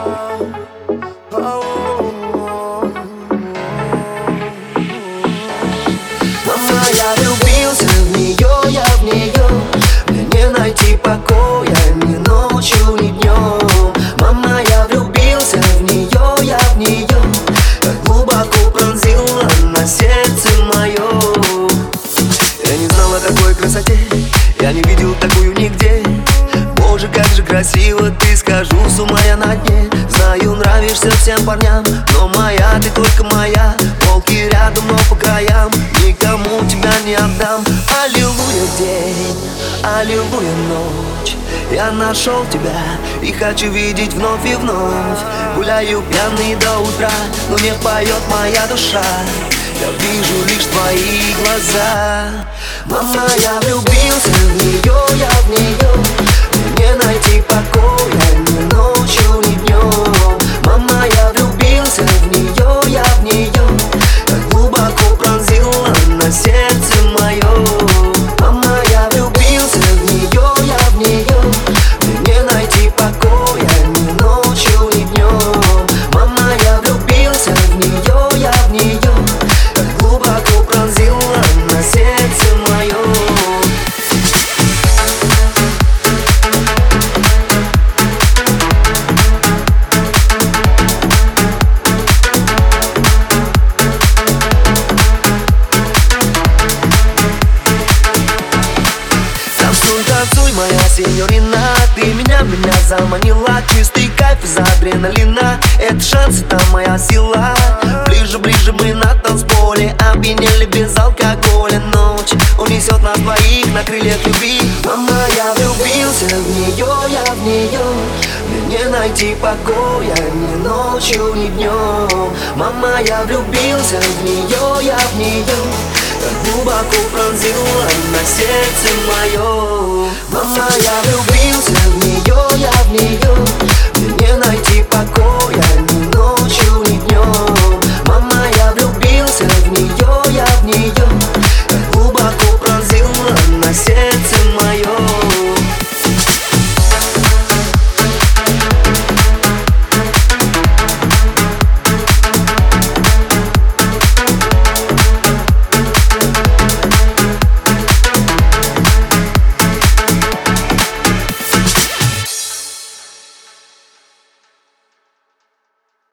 Мама, я влюбился в нее, я в нее. Мне не найти покоя ни ночью, ни днем. Мама, я влюбился в нее, я в нее. Так глубоко пронзила на сердце мое. Я не знал о такой красоте, я не видел такую нигде. Боже, как же красиво ты, скажу, с ума я на дне. Знаю, нравишься всем парням, но моя, ты только моя. Полки рядом, но по краям, никому тебя не отдам. Аллилуйя день, аллилуйя ночь. Я нашел тебя и хочу видеть вновь и вновь. Гуляю пьяный до утра, но не поет моя душа. Я вижу лишь твои глаза. Мама, я влюбился в нее, я в нее. Мне не найти покоя ни ночью, ни днем. Мама, я влюбился в нее, я в нее. Так глубоко пронзила на сердце мое. Мама, я влюбился в нее, я в нее. Мне не найти покоя ни ночью, ни днем. Мама, я влюбился в нее, я в нее. Так глубоко пронзила на сердце мое. Танцуй, моя сеньорина, ты меня заманила. Чистый кайф из адреналина, это шанс, это моя сила. Ближе, ближе мы на танцполе, опьянели без алкоголя. Ночь унесет нас двоих на крыльях любви. Мама, я влюбился в нее, я в нее. Мне не найти покоя ни ночью, ни днем. Мама, я влюбился в нее, я в нее. Так глубоко пронзила на сердце мое. Мама,